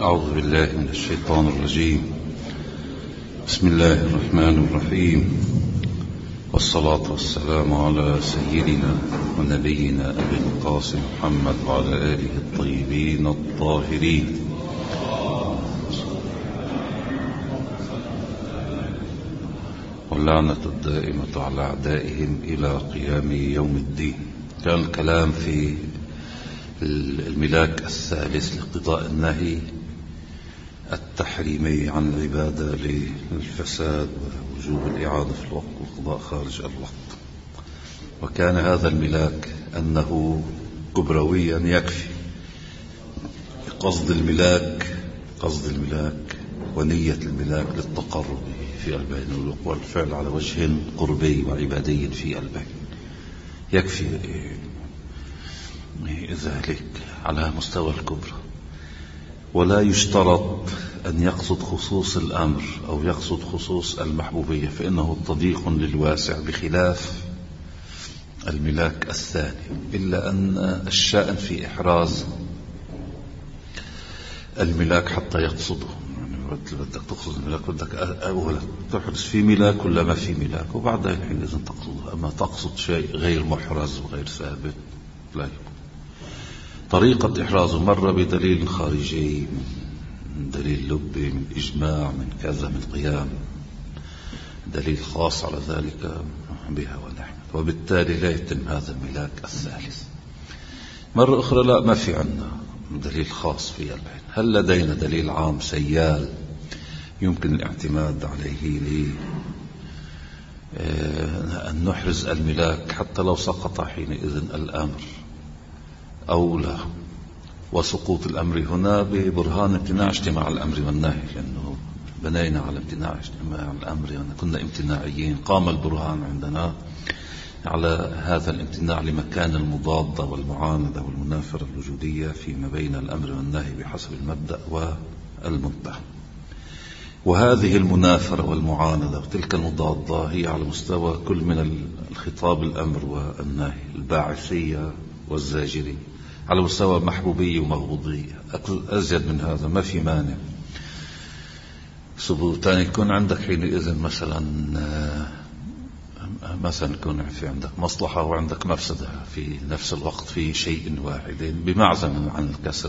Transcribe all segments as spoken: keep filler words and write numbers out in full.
أعوذ بالله من الشيطان الرجيم. بسم الله الرحمن الرحيم، والصلاة والسلام على سيدنا ونبينا أبي القاسم محمد وعلى آله الطيبين الطاهرين. واللعنة الدائمة على أعدائهم إلى قيام يوم الدين. كان الكلام في الملاك الثالث لقضاء النهي التحريمي عن العبادة للفساد ووجوب الإعادة في الوقت والقضاء خارج الوقت. وكان هذا الملاك أنه كبرويا يكفي قصد الملاك قصد الملاك ونية الملاك للتقرب في البين والفعل على وجه قربي وعبادي في البين، يكفي ذلك على مستوى الكبرى. ولا يشترط أن يقصد خصوص الأمر أو يقصد خصوص المحبوبية، فإنه تضييق للواسع بخلاف الملاك الثاني، إلا أن الشأن في إحراز الملاك حتى يقصده. يعني بدك تقصد الملاك بدك أولا تحرز في ملاك ولا ما في ملاك، وبعدها الحين لازم تقصده. أما تقصد شيء غير محرز وغير ثابت لا يمكن. طريقة إحرازه مرة بدليل خارجي، من دليل لبي، من إجماع، من كذا، من قيام، دليل خاص على ذلك بها ونحن، وبالتالي لا يتم هذا الملاك الثالث. مرة أخرى لا، ما في عنا دليل خاص في البين. هل لدينا دليل عام سيال يمكن الاعتماد عليه لي أن نحرز الملاك حتى لو سقط حينئذ الأمر أو لا؟ وسقوط الأمر هنا ببرهان امتناع اجتماع الأمر والنهي، لأنه بنينا على امتناع اجتماع الأمر، يعني كنا امتناعيين. قام البرهان عندنا على هذا الامتناع لمكان المضادة والمعاندة والمنافرة الوجودية فيما بين الأمر والنهي بحسب المبدأ والمنتهى. وهذه المنافرة والمعاندة وتلك المضادة هي على مستوى كل من الخطاب الأمر والنهي، الباعثية والزاجرية، على مستوى محبوبية ومغبوضية. أزيد من هذا ما في مانع ثبوتان يكون عندك حينئذ مثلا مثلا يكون في عندك مصلحة وعندك مفسدة في نفس الوقت في شيء واحد بمعزم عن الكسر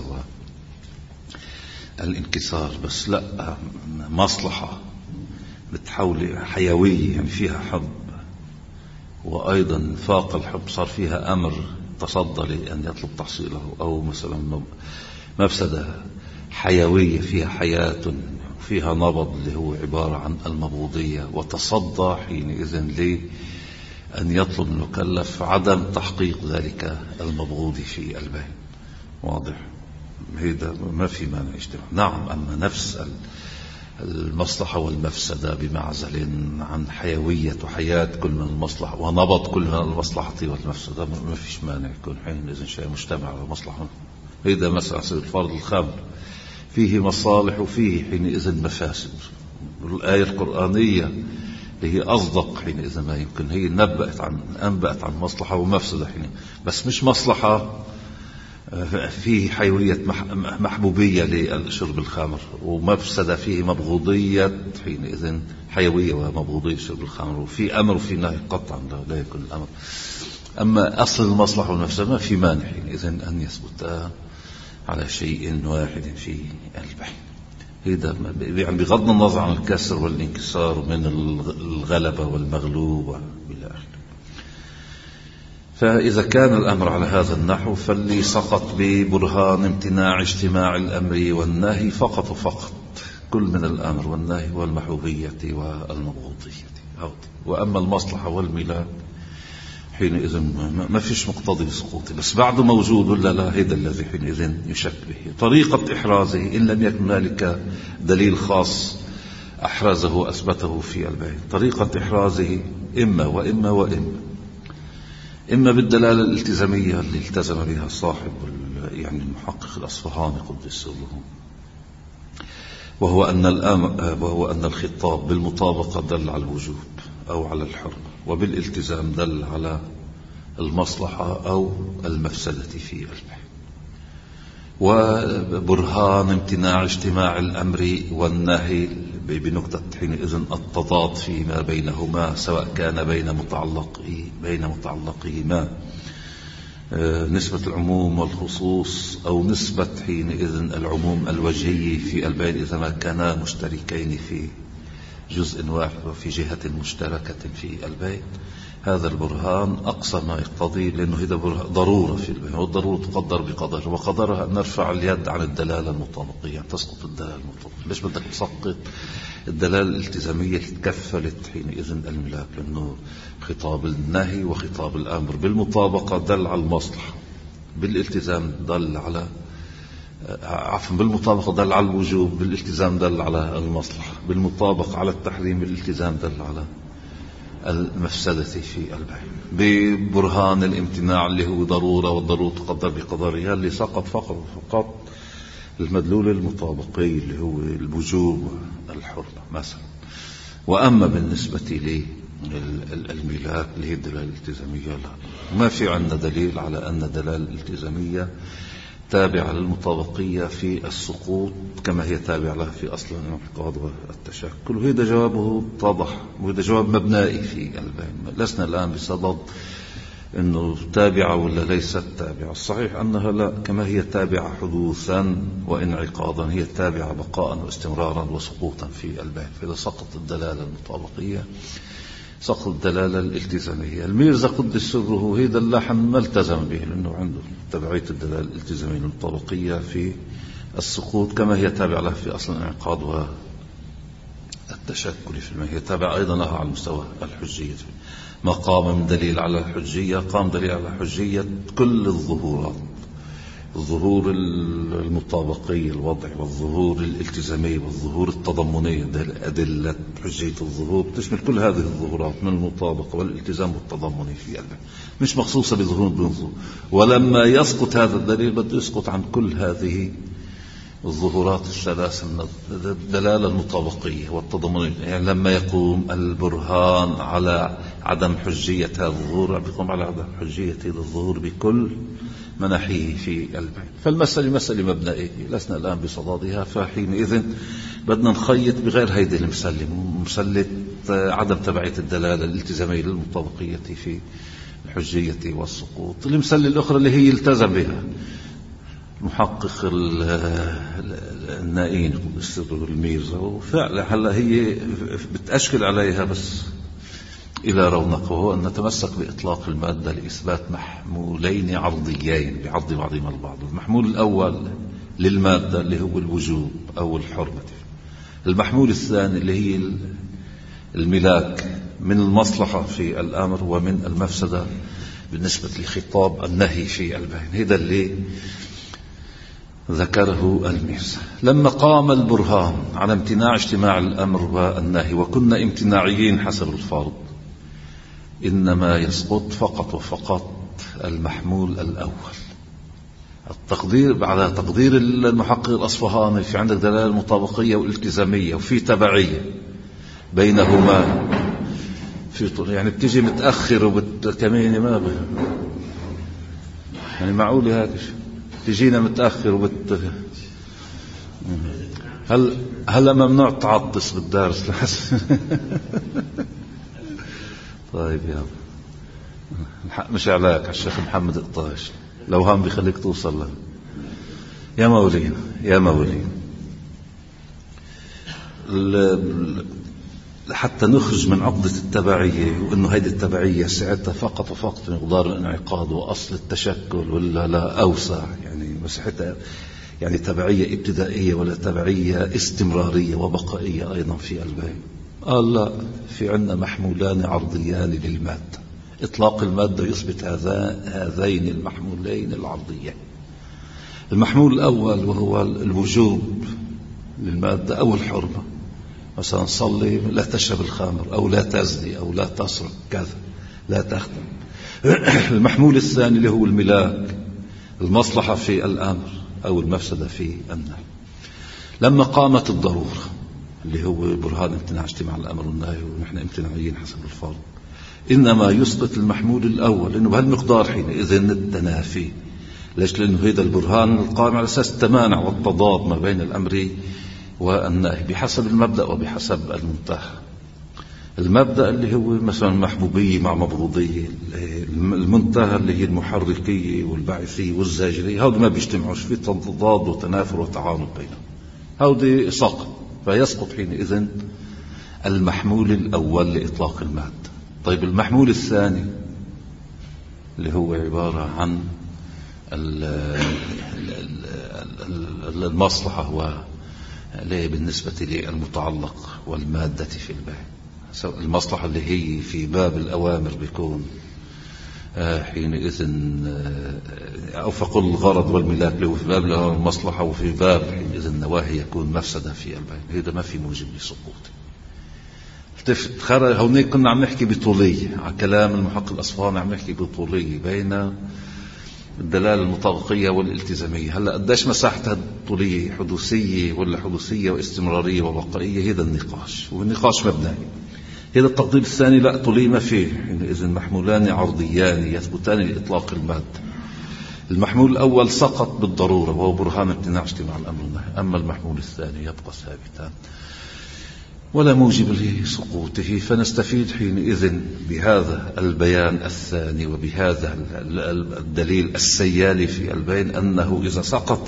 والانكسار. بس لا، مصلحة بتحول حيوية، يعني فيها حب، وأيضا فاق الحب صار فيها أمر تصدى لأن يطلب تحصيله، أو مثلا مفسدة حيوية فيها حياة وفيها نبض اللي هو عبارة عن المبغوضية، وتصدى حينئذ لأن يطلب المكلف عدم تحقيق ذلك المبغوض في البين. واضح؟ هذا ما في مانع اجتماع. نعم، أما نفس المصلحة والمفسدة بمعزل عن حيوية وحياة كل من المصلحة ونبض كل من المصلحة والمفسدة، ما فيش مانع يكون حينئذ شيء مجتمع على مصلحة. هذا مثلا الفرض الخمر فيه مصالح وفيه حينئذ مفاسد. الآية القرآنية اللي هي أصدق حينئذ ما يمكن، هي نبأت عن أنبأت عن مصلحة ومفسدة حين، بس مش مصلحة فيه حيوية محبوبية لشرب الخمر، ومفسدة فيه مبغوضية حينئذ حيوية ومبغوضية شرب الخمر، وفي أمر وفي نهي قطعا لا يكون الأمر. أما أصل المصلحة والمفسدة ما في مانع حينئذ أن يثبت على شيء واحد في البين. هذا يعني بغض النظر عن الكسر والانكسار من الغلبة والمغلوب إلى آخره. فإذا كان الأمر على هذا النحو فاللي سقط ببرهان امتناع اجتماع الأمر والنهي فقط وفقط كل من الأمر والنهي والمحبوبية والمبغوضية. وأما المصلحة والملاك حينئذ ما فيش مقتضي سقوطه، بس بعده موجود ولا لا؟ هذا الذي حينئذ يشك به. طريقة إحرازه إن لم يكن هنالك دليل خاص أحرزه وأثبته في البين، طريقة إحرازه إما وإما وإما إما بالدلالة الالتزامية اللي التزم بها صاحب يعني المحقق الأصفهاني قدس سره، وهو أن الأمر وهو أن الخطاب بالمطابقة دل على الوجوب أو على الحرمة، وبالالتزام دل على المصلحة أو المفسدة في البين. وبرهان امتناع اجتماع الأمر والنهي بنقطة حينئذ التضاد فيما بينهما، سواء كان بين متعلقي بين متعلقيهما نسبة العموم والخصوص، أو نسبة حينئذ العموم الوجهي في البين إذا ما كانا مشتركين في جزء واحد وفي جهة مشتركة في البين. هذا البرهان أقصى ما يقتضي، لأنه هذا ضرورة في البين، والضرورة تقدر بقدر، وقدرها أن نرفع اليد عن الدلالة المطابقية، يعني تسقط الدلالة المطابقية. ليش بدك تسقط الدلالة الالتزامية؟ تكفلت حينئذ الملاك، لأنه خطاب النهي وخطاب الأمر بالمطابقة دل على المصلحة، بالالتزام دل على عفوا بالمطابقة دل على الوجوب، بالالتزام دل على المصلحة، بالمطابقة على التحريم، بالالتزام دل على المفسدة في البين. ببرهان الامتناع اللي هو ضرورة، والضرورة تقدر بقدرها، اللي سقط فقط فقط المدلول المطابقي اللي هو الوجوب والحرمة مثلا. وأما بالنسبة للملاك اللي هي الدلالة الالتزامية، لا، ما في عندنا دليل على أن الدلالة الالتزامية تابعة للمطابقية في السقوط كما هي تابعة لها في أصل الانعقاد والتشكل. وهذا جوابه اتضح، وهذا جواب مبنائي في البين. لسنا الآن بصدد أنه تابعة ولا ليست تابعة. الصحيح أنها لا، كما هي تابعة حدوثا وانعقادا هي تابعة بقاء واستمرارا وسقوطا في البين. فإذا سقط الدلالة المطابقية سقط الدلالة الالتزامية. الميرزا قدس سره هذا اللحن ما التزم به، لأنه عنده تبعية الدلالة الالتزامية المطابقية في السقوط كما هي تابعة له في أصل الانعقاد والتشكل في الماء. هي تابعة أيضا لها على المستوى الحجية. ما قام من دليل على الحجية قام دليل على حجية كل الظهورات، الظهور المطابقي الوضعي، والظهور الالتزامي، والظهور التضمني. أدلة حجية الظهور تشمل كل هذه الظهورات من المطابقة والالتزام والتضمني في البين، مش مخصوصة بظهور دون ظهور. ولما يسقط هذا الدليل بده يسقط عن كل هذه الظهورات الثلاث من الدلالة المطابقية والتضمنية. يعني لما يقوم البرهان على عدم حجية هذا الظهور بيقوم على عدم حجية هذا الظهور بكل مناحيه في البين. فالمسألة مسألة مبنائية لسنا الآن بصدادها. فحينئذ بدنا نخيط بغير هيدي المسألة، مسألة عدم تبعية الدلالة الالتزامية للمطابقية في الحجية والسقوط. المسألة الأخرى اللي هي التزم بها محقق النائين السر الميرزا، وفعلا هلا هي بتأشكل عليها بس إلى رونق، وهو أن نتمسك بإطلاق المادة لإثبات محمولين عرضيين بعض بعضهما البعض. المحمول الأول للمادة اللي هو الوجوب أو الحرمة، المحمول الثاني اللي هي الملاك من المصلحة في الأمر ومن المفسدة بالنسبة لخطاب النهي في البين. هذا اللي ذكره الميرزا. لما قام البرهان على امتناع اجتماع الأمر والنهي وكنا امتناعيين حسب الفرض، إنما يسقط فقط وفقط المحمول الأول. التقدير بعد تقدير المحقق الأصفهاني في عندك دلالة مطابقية والالتزامية وفي تبعية بينهما في طول، يعني بتيجي متأخر وبتكميني ما به، يعني معقول هذا تجينا متأخر وبت هل هلا ممنوع تعطس بالدارس طيب يا الحق مش عليك على الشيخ محمد الطاش، لو هم بيخليك توصل له. يا مولين يا مولين حتى نخرج من عقدة التبعية، وإنه هذه التبعية ساعتها فقط وفقط مقدار الانعقاد وأصل التشكل ولا لا أوسع، يعني مساحتها يعني تبعية ابتدائية ولا تبعية استمرارية وبقائية أيضا في البين. قال لا، في عندنا محمولان عرضيان للمادة. إطلاق المادة يثبت هذا هذين المحمولين العرضيين. المحمول الأول وهو الوجوب للمادة أو الحرمة، مثلا صلي لا تشرب الخمر أو لا تزني أو لا تسرق كذا لا تخدم. المحمول الثاني اللي هو الملاك، المصلحة في الأمر أو المفسدة في النهي. لما قامت الضرورة اللي هو برهان امتناع اجتماع الأمر والنهي ونحن امتناعيين حسب الفرض، إنما يسقط المحمول الأول، لأنه بهالمقدار حينئذ التنافي ليش؟ لأنه هذا البرهان القائم على أساس التمانع والتضاد ما بين الأمر والنهي بحسب المبدأ وبحسب المنتهى. المبدأ اللي هو مثلا المحبوبية مع مبغوضية، المنتهى اللي هي المحركية والبعثية والزاجرية، هؤلاء ما بيجتمعوش، في تضاد وتنافر وتعارض بينهم، هؤلاء سقط. فيسقط حينئذ المحمول الأول لإطلاق المادة. طيب المحمول الثاني اللي هو عبارة عن المصلحة بالنسبة للمتعلق والمادة في البيع. المصلحة اللي هي في باب الأوامر بيكون حينئذ أو فقل الغرض والملاك اللي هو في باب المصلحة، وفي باب حينئذ النواهي يكون مفسدة في البيع. هذا ما في موجب لسقوطه. هونيك كنا عم نحكي بطولية على كلام المحقق الأصفهاني، عم نحكي بطولية بين الدلالة المطابقية والالتزامية. هلا قديش مساحة الطولية، حدوثية ولا حدوثية واستمرارية وبقائية؟ هذا النقاش، والنقاش مبني. هذا التقدير الثاني لا، طولية ما فيه، إذن محمولان عرضيان يثبتان لإطلاق المادة. المحمول الأول سقط بالضرورة وهو برهان امتناع اجتماع الأمر والنهي، أما المحمول الثاني يبقى ثابتا ولا موجب لسقوطه. فنستفيد حينئذ بهذا البيان الثاني وبهذا الدليل السيالي في البين أنه إذا سقط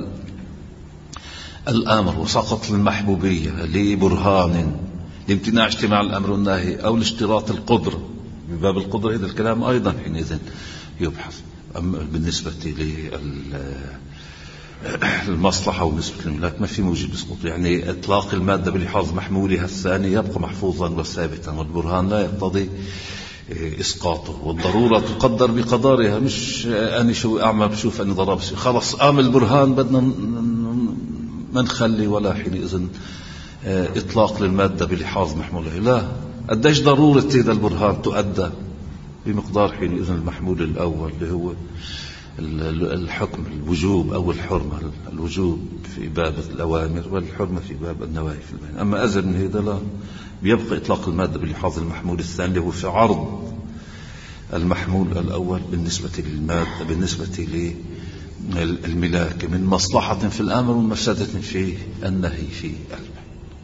الأمر وسقط المحبوبية لبرهان لامتناع اجتماع الأمر والنهي أو لاشتراط القدرة، بباب القدرة هذا الكلام أيضا حينئذ يبحث. أما بالنسبة للمصلحة ونسبة الملاك ما في موجب لسقوط، يعني إطلاق المادة بلحاظ محمولها الثاني يبقى محفوظا وثابتا، والبرهان لا يقتضي إسقاطه، والضرورة تقدر بقدرها. مش أنا شو أعمل بشوف أني ضرب خلص أعمل برهان بدنا ما نخلي ولا حينئذ إطلاق للمادة بلحاظ محمولها. لا، قديش ضرورة هذا البرهان تؤدى بمقدار حينئذ المحمول الأول اللي هو الحكم، الوجوب أو الحرمة. الوجوب في باب الأوامر والحرمة في باب النواهي في البين. أما أزل من هذا لا، بيبقى إطلاق المادة بلحاظ المحمول الثاني اللي هو في عرض المحمول الأول بالنسبة للمادة، بالنسبة للملاك من مصلحة في الأمر ومفسدة في النهي في البين.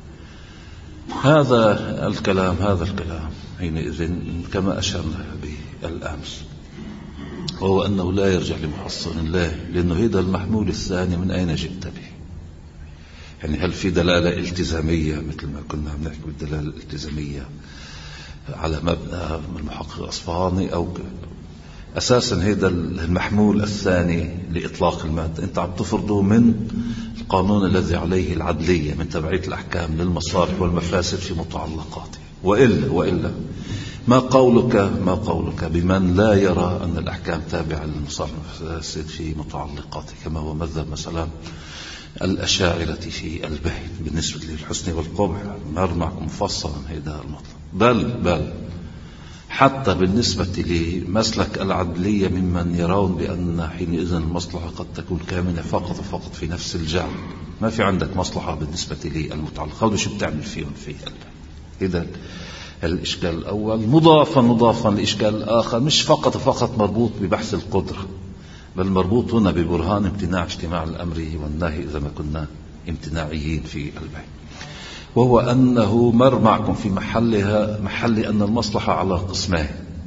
هذا الكلام هذا الكلام حينئذ كما أشرنا به الأمس، وهو أنه لا يرجع لمحصن الله، لأنه هذا المحمول الثاني من أين جئت به؟ يعني هل في دلالة التزامية مثل ما كنا عم نحكي بالدلالة الالتزامية على مبنى المحقق الأصفهاني، أو أساسا هذا المحمول الثاني لإطلاق المادة أنت عم تفرضه من القانون الذي عليه العدلية من تبعية الأحكام للمصالح والمفاسد في متعلقاته. وإلا وإلا ما قولك ما قولك بمن لا يرى أن الأحكام تابعة للمصالح والمفاسد في متعلقاته، كما هو مذهب مثلا الأشاعرة في البيت بالنسبة للحسن والقبح؟ نرمع مفصلا هذا المطلب. بل بل حتى بالنسبة لمسلك العدلية ممن يرون بأن حينئذ المصلحة قد تكون كامنة فقط وفقط في نفس الجعل، ما في عندك مصلحة بالنسبة للمتعلق، هذا شو بتعمل فيهم في البيت؟ إذا الإشكال الأول مضافا مضافا لإشكال الآخر مش فقط فقط مربوط ببحث القدرة، بل مربوط هنا ببرهان امتناع اجتماع الأمر والنهي إذا ما كنا امتناعيين في البيت، وهو أنه مر معكم في محلها محل أن المصلحة على قسمين.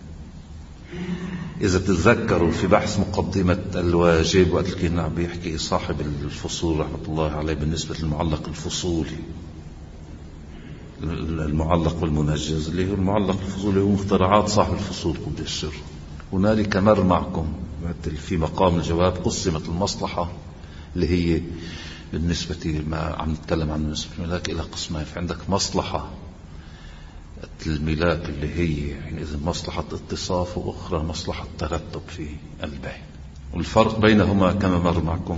إذا تتذكروا في بحث مقدمة الواجب وقت اللي كنا عم بيحكي صاحب الفصول رحمة الله عليه بالنسبة للمعلق الفصولي، المعلق والمنجز اللي هو المعلق الفصولي هو مخترعات صاحب الفصول قد الشر. هنالك مر معكم في مقام الجواب قسمت المصلحة اللي هي بالنسبة ما عم نتكلم عن بالنسبة الملاك إلى قسمين. فعندك مصلحة الملاك اللي هي يعني إذا مصلحة اتصاف، وأخرى مصلحة ترتب في البيع. والفرق بينهما كما مر معكم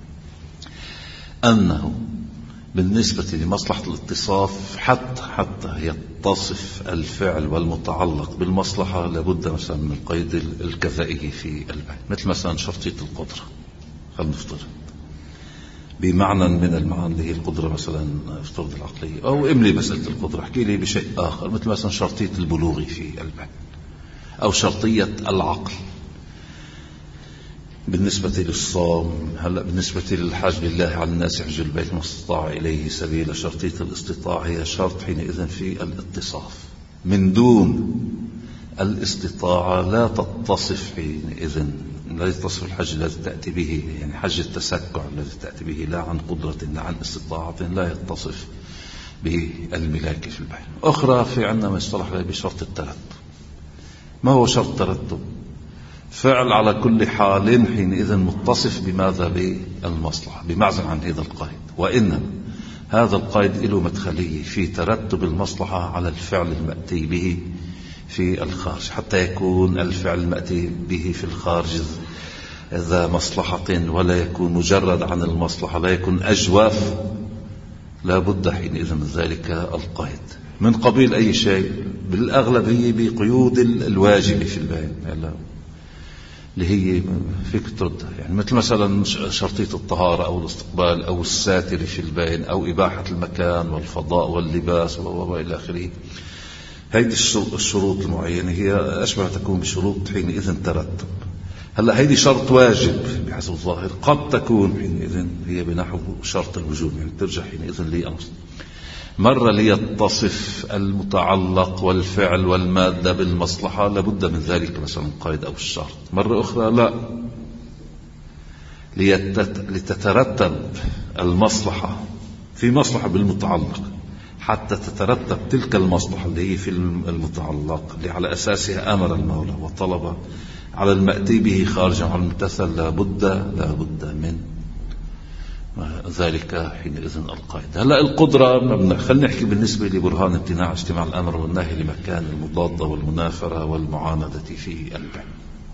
أنه بالنسبة لمصلحة الاتصاف حتى حتى يتصف الفعل والمتعلق بالمصلحة لابد مثلا من القيد الكفائي في البيع، مثل مثلا شرطية القدرة، خلينا نفترض بمعنى من المعاني اللي هي القدرة مثلا افترض العقلية، أو املي مسألة القدرة احكي لي بشيء آخر مثل مثلا شرطية البلوغ في البيع أو شرطية العقل. بالنسبة للصوم. هلا بالنسبة للحج لله على الناس حج البيت ما استطاع إليه سبيلا، شرطية الاستطاعة هي شرط حينئذ في الاتصاف. من دون الاستطاعة لا تتصف حينئذ، لا يتصف الحج الذي تأتي به، يعني حج التسكع الذي تأتي به لا عن قدرة لا عن استطاعة لا يتصف بالملاك في البحر. أخرى في عندنا ما يصطلح عليه بشرط الترتب. ما هو شرط الترتب؟ فعل على كل حال حينئذ متصف بماذا؟ بالمصلحة، بمعزل عن هذا القيد. وإنما هذا القيد له مدخلية في ترتب المصلحة على الفعل المأتي به في الخارج، حتى يكون الفعل المأتي به في الخارج ذا مصلحة ولا يكون مجرد عن المصلحة، لا يكون أجواف، لا بد حينئذ من ذلك القيد من قبيل أي شيء، بالأغلبية بقيود الواجب في البيان اللي هي فيك تردها، يعني مثل مثلا شرطية الطهارة أو الاستقبال أو الساتر في البيان أو إباحة المكان والفضاء واللباس وإلى آخره. هذه الشروط المعينة هي أشبه تكون بشروط حينئذ ترتب. هلا هيدي شرط واجب بحسب الظاهر، قد تكون حينئذ هي بنحو شرط الوجوب، يعني ترجع حينئذ لأمر مرة ليتصف المتعلق والفعل والمادة بالمصلحة لابد من ذلك مثلا قيد أو الشرط. مرة أخرى لا، لتترتب المصلحة في مصلحة بالمتعلق حتى تترتب تلك المصلحة اللي هي في المتعلق اللي على أساسها أمر المولى وطلب على المأتي به خارجا عن الممتثل، لابد لابد من ذلك حينئذ القيد. هلا القدرة خلينا نحكي بالنسبة لبرهان امتناع اجتماع الأمر والنهي لمكان المضادة والمنافرة والمعاندة في البيع.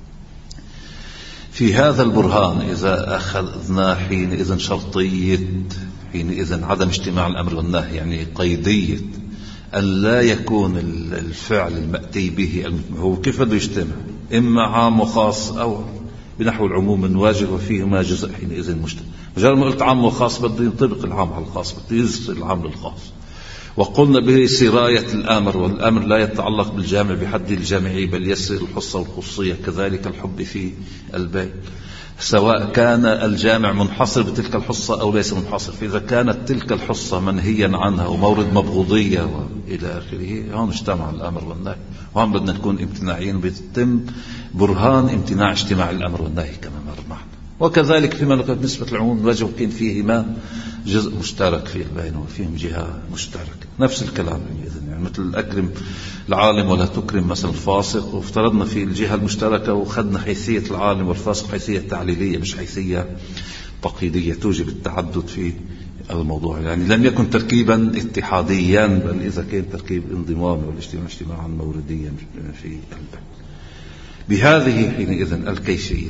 في هذا البرهان إذا أخذنا حينئذ شرطية حينئذ عدم اجتماع الأمر والنهي، يعني قيدية أن لا يكون الفعل المأتي به هو كيف بده يجتمع، إما عام وخاص أو بنحو العموم من واجب وفيهما جزء حينئذ مجتمع. مجرد ما قلت عام وخاص بده ينطبق العام على الخاص، بده يصير العام للخاص. وقلنا بسراية الأمر، والأمر لا يتعلق بالجامع بحد الجامعي بل يسر الحصة والخصوصية، كذلك الحب في البيع سواء كان الجامع منحصر بتلك الحصة أو ليس منحصر. فإذا كانت تلك الحصة منهيا عنها ومورد مبغوضية وإلى آخره، هون اجتمع الأمر والنهي، وهون بدنا نكون امتناعيين، بيتم برهان امتناع اجتماع الأمر والنهي كما مر معنا. وكذلك فيما نقول بالنسبة للعموم الوجه كان فيهما جزء مشترك في البين وفيهم جهة مشتركة، نفس الكلام يعني مثل أكرم العالم ولا تكرم مثلا الفاسق، وافترضنا في الجهة المشتركة وخدنا حيثية العالم والفاسق حيثية تعليلية مش حيثية تقييدية توجب التعدد في الموضوع. يعني لم يكن تركيبا اتحاديا بل إذا كان تركيب انضمامي والاجتماع اجتماعا مورديا في البين. بهذه حينئذ الكيفية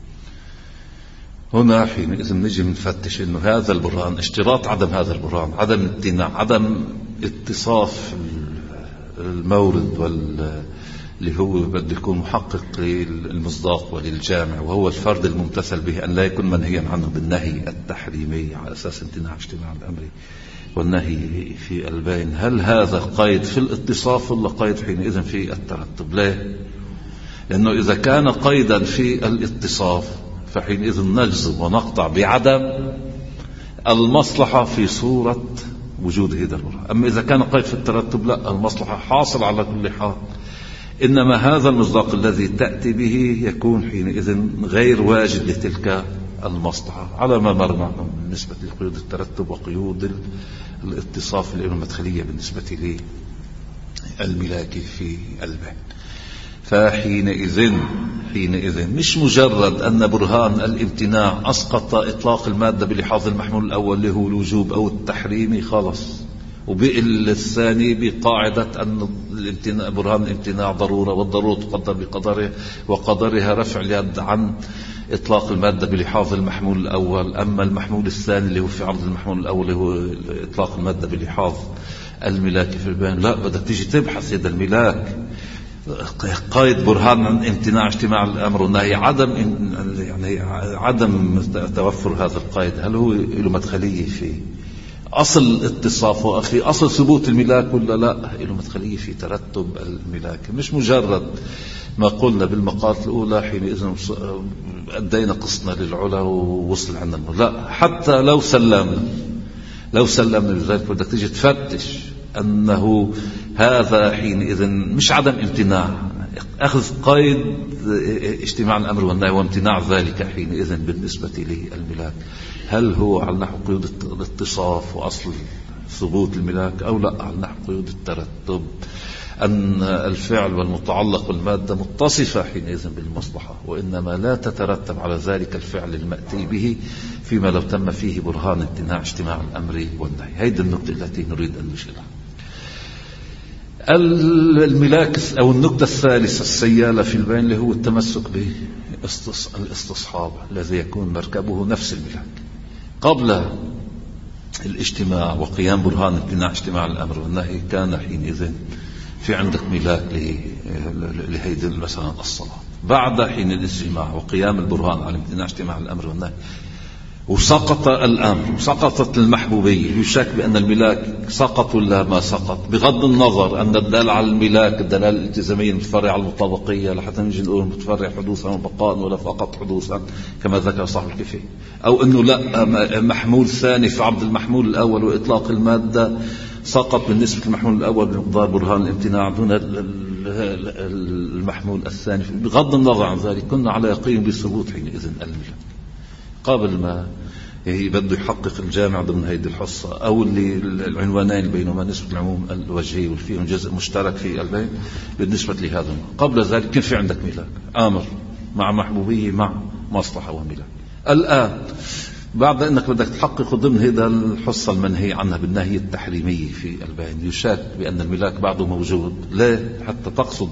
هنا حينئذ نجي نفتش انه هذا البرهان اشتراط عدم هذا البرهان عدم امتناع عدم اتصاف المورد وال اللي هو بده يكون محقق للمصداق وللجامع وهو الفرد الممتثل به أن لا يكون منهيا عنه بالنهي التحريمي على أساس امتناع اجتماع الأمر والنهي في البين. هل هذا قيد في الاتصاف ولا قيد حينئذ في الترتب؟ ليه؟ لأنه إذا كان قيدا في الاتصاف فحينئذ نجزم ونقطع بعدم المصلحة في صورة وجود هذا البرهان. أما إذا كان قيد في الترتب لا، المصلحة حاصل على كل حال، إنما هذا المصداق الذي تأتي به يكون حينئذ غير واجد لتلك المصلحة على ما مر معنا بالنسبة لقيود الترتب وقيود الاتصاف المدخلية بالنسبة للملاك في البيع. فحينئذ حينئذ مش مجرد أن برهان الامتناع أسقط إطلاق المادة بلحاظ المحمول الأول اللي هو الوجوب أو التحريمي خلص، وبقل الثاني بقاعدة أن الامتناع برهان الامتناع ضرورة والضرورة تقدر بقدرها وقدرها رفع اليد عن إطلاق المادة بلحاظ المحمول الأول. أما المحمول الثاني اللي هو في عرض المحمول الأول اللي هو إطلاق المادة بلحاظ الملاك في البيان، لا بدك تيجي تبحث يد الملاك قيد برهان عن امتناع اجتماع الأمر والنهي عدم يعني عدم توفر هذا القيد هل هو له مدخلية في أصل اتصافه في أصل ثبوت الملاك ولا لا، له مدخلية في ترتب الملاك، مش مجرد ما قلنا بالمقالة الأولى حينئذ أدينا قصنا للعلا ووصل عنا، لا، حتى لو سلمنا لو سلمنا لذلك بدك تيجي تفتش أنه هذا حينئذ مش عدم امتناع، أخذ قيد اجتماع الأمر والنهي وامتناع ذلك حينئذ بالنسبة للملاك، هل هو على نحو قيود الاتصاف وأصل ثبوت الملاك أو لا على نحو قيود الترتب، أن الفعل والمتعلق والمادة متصفة حينئذ بالمصلحة، وإنما لا تترتب على ذلك الفعل المأتي به فيما لو تم فيه برهان امتناع اجتماع الأمر والنهي. هذه النقطة التي نريد أن نشيرها. الملاك أو النقطة الثالثة السيالة في البين اللي هو التمسك بالاستصحاب الذي يكون مركبه نفس الملاك قبل الاجتماع وقيام برهان امتناع اجتماع الأمر والنهي. كان حينئذ في عندك ملاك لهيدي مثلا الصلاة. بعد حين الاجتماع وقيام البرهان على امتناع اجتماع الأمر والنهي وسقط الأمر وسقطت المحبوبية، يشك بأن الملاك سقط ولا ما سقط، بغض النظر أن الدلالة على الملاك الدلالة الالتزامية المتفرعة على المطابقية لحتى نجي نقول متفرع حدوثا وبقاء ولا فقط حدوثا كما ذكر صاحب الكفاية، أو أنه لا محمول ثاني في عرض المحمول الأول وإطلاق المادة سقط بالنسبة للمحمول الأول بمقدار برهان الامتناع دون المحمول الثاني. بغض النظر عن ذلك كنا على يقين بثبوت حينئذ الملاك قبل ما بده يحقق الجامع ضمن هيدي الحصة، أو اللي العنوانين بينهما نسبة العموم الوجهي والفيهم جزء مشترك في البين بالنسبة لهذا. قبل ذلك كان في عندك ملاك آمر مع محبوبية مع مصلحة وملاك. الآن بعد أنك بدك تحقق ضمن هذا الحصة المنهي عنها بالنهي التحريمية في البين، يشاك بأن الملاك بعده موجود، ليه؟ حتى تقصد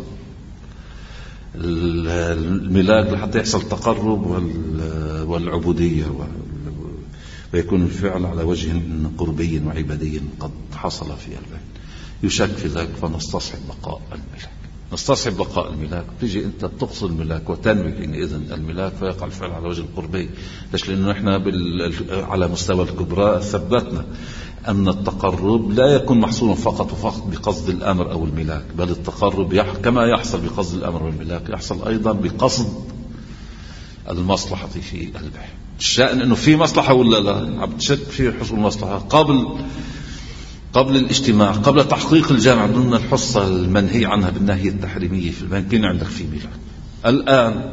الملاك لحتى يحصل تقرب والعبودية ويكون الفعل على وجه قربي وعبادي قد حصل في البين، يشك في ذلك فنستصحب بقاء الملاك. نستصحب بقاء الملاك، تيجي أنت تقصد الملاك وتنوي حينئذ الملاك فيقع الفعل على وجه القربي. ليش؟ لأنه إحنا على مستوى الكبرى ثبتنا أن التقرب لا يكون محصولا فقط وفقط بقصد الأمر أو الملاك، بل التقرب يح... كما يحصل بقصد الأمر والملاك يحصل أيضا بقصد المصلحة في البيع. الشأن أنه في مصلحة ولا لا، عم تشك في حصول المصلحة قبل قبل الاجتماع قبل تحقيق الجامع ضمن الحصة المنهي عنها بالنهي التحريمية في البين كان عندك في ملاك. الآن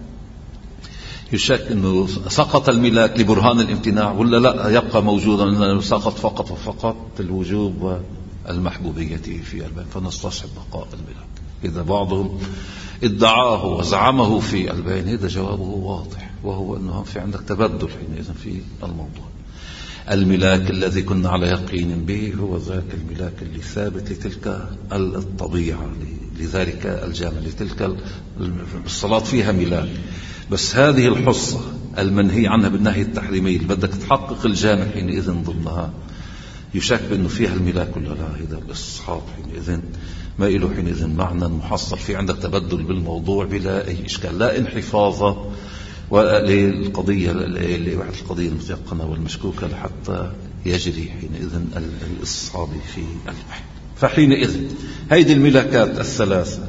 يشك أنه سقط الملاك لبرهان الامتناع ولا لا، يبقى موجودا أنه سقط فقط وفقط الوجوب والمحبوبية في البين فنستصحب بقاء الملاك. إذا بعضهم ادعاه وزعمه في البين هذا جوابه واضح، وهو أنه في عندك تبدل حينئذ في الموضوع. الملاك الذي كنا على يقين به هو ذاك الملاك اللي ثابت لتلك الطبيعة، لذلك الجامع، لتلك الصلاة فيها ملاك. بس هذه الحصة المنهي عنها بالنهي التحريمي اللي بدك تحقق الجامع حينئذ ضمنها يشك بأنه فيها الملاك ولا لا، هذا الاستصحاب حينئذ ما إله حينئذ معنى محصل. في عندك تبدل بالموضوع بلا أي إشكال، لا انحفاظ للقضية لوحدة القضية المتيقنة والمشكوكة لحتى يجري حينئذ الاستصحاب في البحث. فحينئذ هذه الملاكات الثلاثة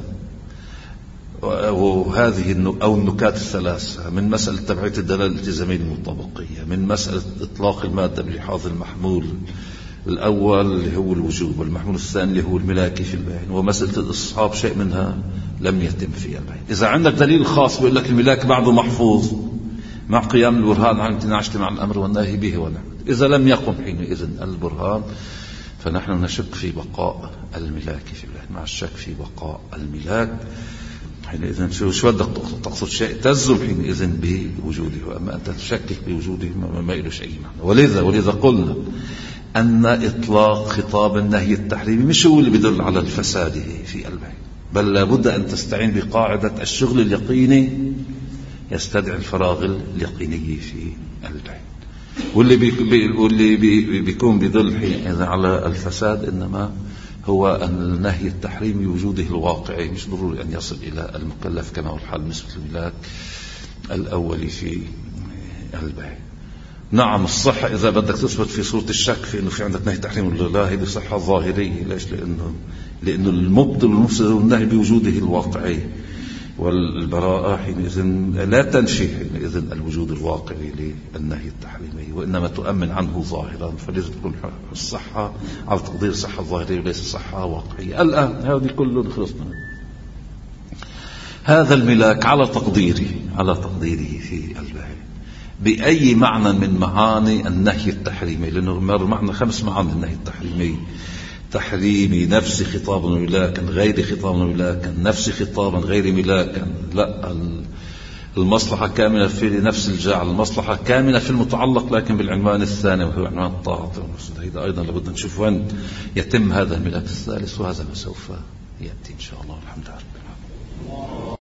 وهذه أو النكات الثلاثة من مسألة تبعية الدلالة الالتزامية المطابقية، من مسألة إطلاق المادة بلحاظ المحمول الأول اللي هو الوجوب والمحمول الثاني اللي هو الملاكي في البين، ومسألة الاستصحاب شيء منها لم يتم في البين. إذا عندك دليل خاص بيقول لك الملاك بعده محفوظ مع قيام البرهان على امتناع اجتماع الأمر والنهي به ونحو، إذا لم يقم حينئذ البرهان فنحن نشك في بقاء الملاك في البين. مع الشك في بقاء الملاك حينئذ شو شو بدك تقصد شيء تزم حينئذ بوجوده، وأما أنت تشكك بوجوده ما, ما له شيء معنى. ولذا ولذا قلنا أن إطلاق خطاب النهي التحريمي مش هو اللي بيدل على الفساد في البيع، بل لابد أن تستعين بقاعدة الشغل اليقيني يستدعي الفراغ اليقيني في البيع، واللي بي واللي بي بيكون بيدل حينئذ على الفساد إنما هو النهي التحريمي وجوده الواقعي، مش ضروري أن يصل إلى المكلف كما هو الحال بالنسبة للملاك الأولي في البيع. نعم الصحة إذا بدك تثبت في صورة الشك في أنه في عندك نهي تحريم ولا لا، هذه صحة ظاهرية. ليش؟ لأنه لأنه المبطل والمفسد والنهي بوجوده الواقعي، والبراءة حينئذ لا تنشي حينئذ الوجود الواقعي للنهي التحريمي، وإنما تؤمن عنه ظاهرا، فلازم تكون الصحة على تقدير صحة ظاهرية وليس صحة واقعية. الآن هذه كله خلصنا. هذا الملاك على تقديره على تقديره في البهي بأي معنى من معاني النهي التحريمي، لأنه معنى خمس معاني النهي التحريمي: تحريمي، نفس خطابا ملاكا، غير خطابا ملاكا، نفس خطابا غير ملاكا. لا، المصلحة كاملة في نفس الجعل، المصلحة كاملة في المتعلق لكن بالعنوان الثاني وهو عنوان الطاعة والمفسدة. هذا أيضا لابد نشوف وين يتم هذا الملاك الثالث، وهذا ما سوف يأتي إن شاء الله. الحمد لله.